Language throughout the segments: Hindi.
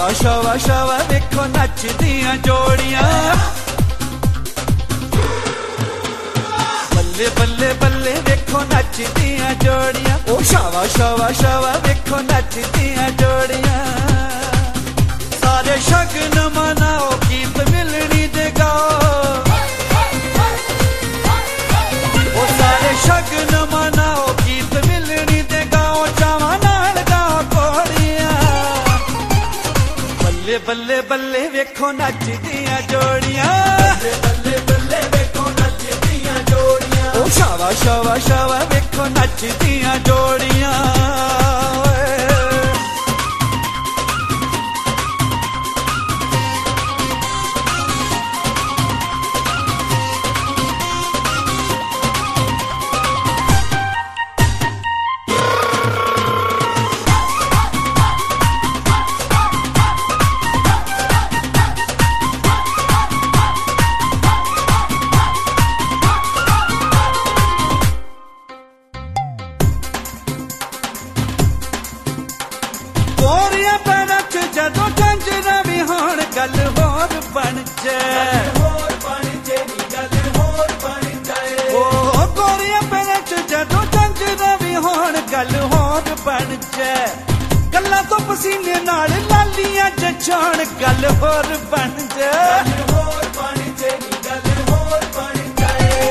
शावा शावा शावा देखो नचदियां जोड़ियां, बल्ले बल्ले बल्ले देखो नचदियां जोड़ियां। ओ शावा शावा शावा देखो नचदियां जोड़ियां। सारे शगन मनाओ गीत मिलनी दे गाओ, ओ सारे शगन मनाओ गीत मिलनी दे गाओ। चावा नाल गाओ घोड़ियां, बल्ले बल्ले बल्ले वेखो नचदियां जोड़ियां, बल्ले बल्ले वेखो नचदियां जोड़ियां। ओ शावा शावा शावा वेखो नचदियां जोड़ियां। जदों झंझरा भी होण गल होर बन जाए, गल होर बन जाए। ओ गोरियां पैरां च जदों झंझरा भी होण गल होर बन जाए। गल्लां तो पसीने नाल लालियां जचाण गल होर बन जाए, गल होर बन जाए, गल होर बन जाए।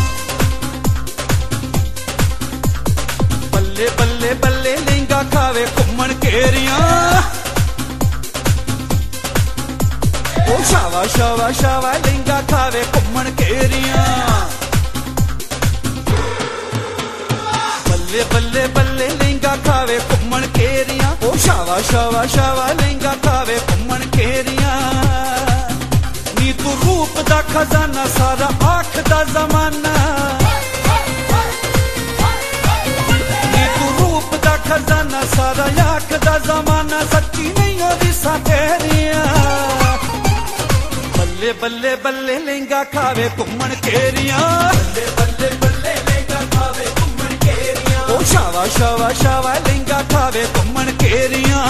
बल्ले बल्ले बल्ले लहंगा खावे घुम्मण घेरियां, ओ शावा शावा शावा लहंगा खावे घुम्मण घेरियां। बल्ले बल्ले बल्ले लहंगा खावे घुम्मण घेरियां। ओ शावा शावा शावा लहंगा खावे घुम्मण घेरियां। नी तू रूप दा खजाना सारा आँख दा जमाना, नी तू रूप दा खजाना सारा आँख दा जमाना। सच्ची नहीं हो रिसा तेरियां, बल्ले बल्ले बल्ले लहंगा खावे घुम्मण घेरियां, बल्ले बल्ले बल्ले लहंगा खावे घुम्मण घेरियां। ओ शावा शावा शावा लहंगा खावे घुम्मण घेरियां।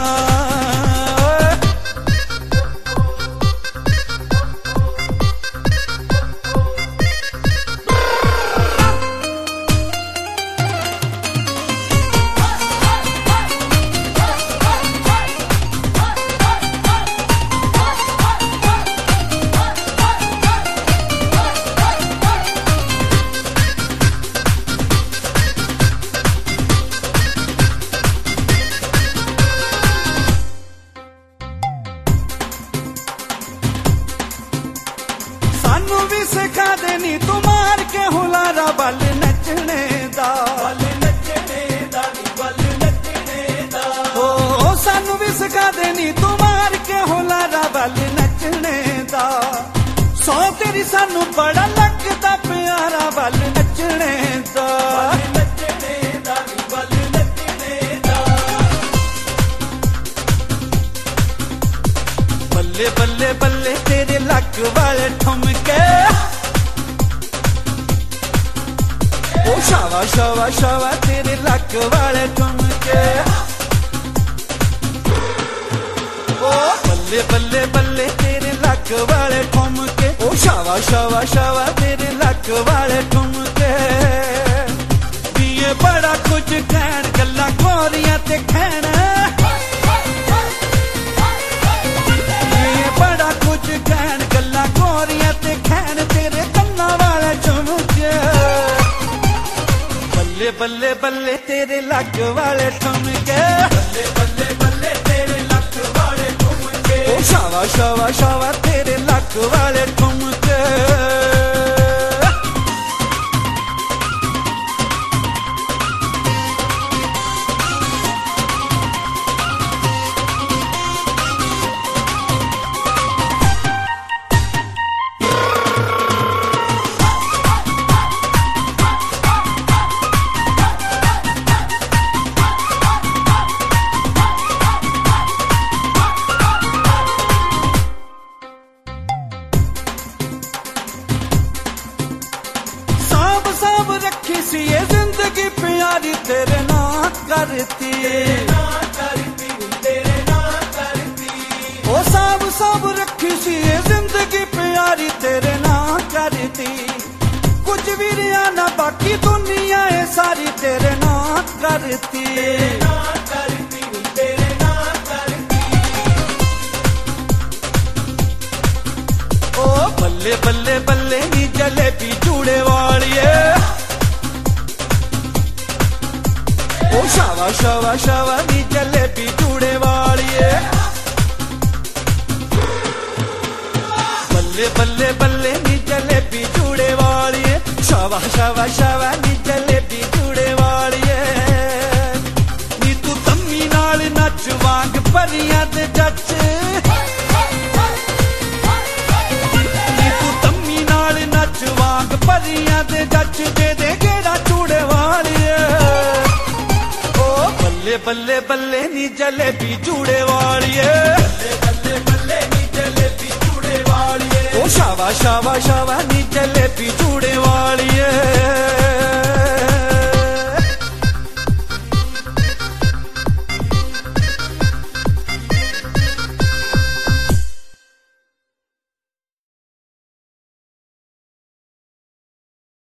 सानू भी सिखा देनी तू मार के हुलारा बल नचने दा, बल नचने दा, बल नचने दा। ओ सानू भी सिखा देनी तू मार के हुलारा बल नचने दा। सौ तेरी सानू बड़ा लगदा प्यारा बल नचने दा, बल नचने दा, बल नचने दा। बल्ले बल्ले बल्ले तेरे लक वाले ठुमके, ओ शावा शावा शावा तेरे लक वाले ठुमके। ओ बल्ले बल्ले बल्ले तेरे लक वाले ठुमके। ओ शावा शावा शावा तेरे लक वाले ठुमके। ये बड़ा कुछ कहण गल्लां गोरियां ते खैण, बड़ा कुछ कहण गल्लां गोरियां ते खैण। तेरे कन्नां वाले झुमके, बल्ले बल्ले बल्ले तेरे लक वाले ठुमके, बल्ले बल्ले बल्ले तेरे लक वाले ठुमके। ओ शावा शावा शावा तेरे लक वाले ठुमके। तेरे ना करती, तेरे ना करती, तेरे ना करती। नी दुनिया है सारी तेरे नाम करती। ओ बल्ले बल्ले बल्ले नी जलेबी चूड़े वालिए, ओ शावा शावा शावा नी जलेबी चूड़े वालिए। बल्ले बल्ले बल्ले नी जलेबी चूड़े वालिए, शावा शावा शावा नी जलेबी चूड़े वालिए। नी तू तम्मी नाल नच वांग परियां दे जच, नी तू तम्मी नाल नच वांग परियां दे जच, दे दे गेड़ा चूड़े वालिए। ओ बल्ले बल्ले बल्ले नी जलेबी चूड़े वालिए, बल्ले बल्ले नी जलेबी चूड़े वालिए। ओ शावा शावा शावा नी जलेबी चूड़े वालिए।